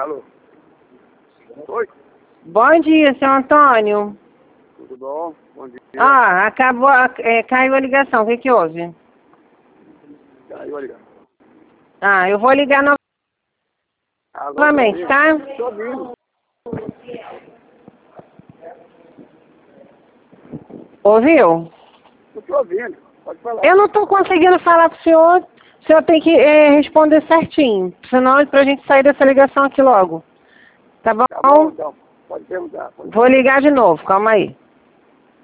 Alô? Oi? Bom dia, seu Antônio. Tudo bom? Bom dia. Ah, acabou, caiu a ligação. O que que houve? Caiu a ligação. Ah, eu vou ligar novamente, tá? Tô ouvindo. Ouviu? Eu tô ouvindo. Pode falar. Eu não tô conseguindo falar pro senhor. O senhor tem que responder certinho. Senão, pra gente sair dessa ligação aqui logo. Tá bom? Tá bom, então. Pode perguntar. Vou ligar de novo, calma aí.